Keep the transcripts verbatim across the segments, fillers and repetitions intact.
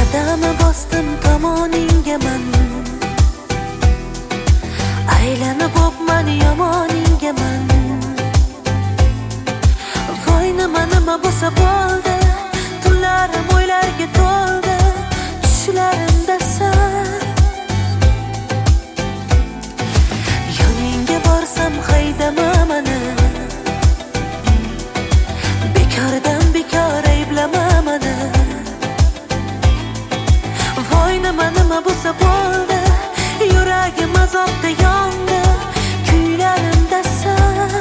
qadami bosdim tomoningga man, aylanib bo'pman yomoningga man. Voy nima nima bo'lsa bo'ldi, tunlarim o'ylarga to'ldi, tushlarimda sen. Yoningga borsam haydama mani, bekordan bekor ayblama mani. Voy nima nima bo'lsa bo'ldi, yuragim azobda yondi, kuylarimda sen.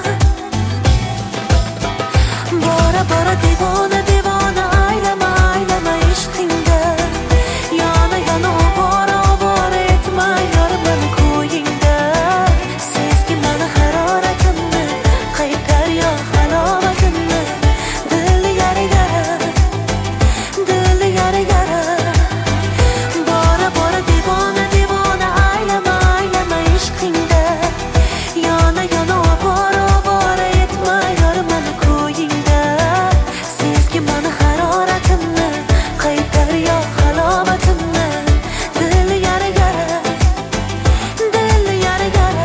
Bora bora devona devona aylama aylama ishqingda, yana yana ovora ovora etma yor mani ko'yingda. Sezgi mani haroratimni, qaytar yo halovatimni, dil yara yara, dil yara yara. Bora bora devona devona aylama aylama ishqingda, yana yana ovora ovora etma yor mani ko'yingda. Sezgi mani haroratimni, qaytar yo halovatimni, dil yara yara, dil yara yara.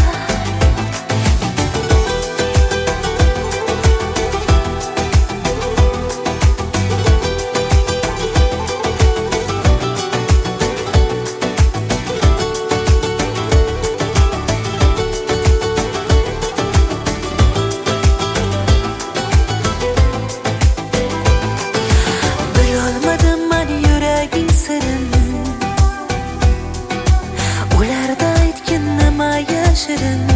Bilolmadim men yuraging sirin, ularda aytgin nima yashirin.